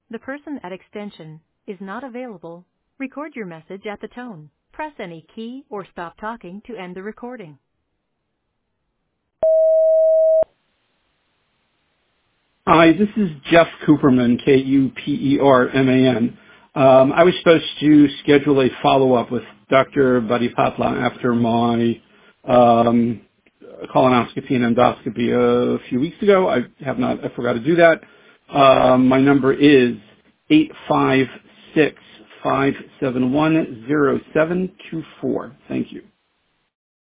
The person at extension is not available. Record your message at the tone. Press any key or stop talking to end the recording. Hi, this is Jeff Cooperman, Kuperman. I was supposed to schedule a follow-up with Dr. Buddy Patla after my colonoscopy and endoscopy a few weeks ago. I forgot to do that. My number is 856-571-0724. Thank you.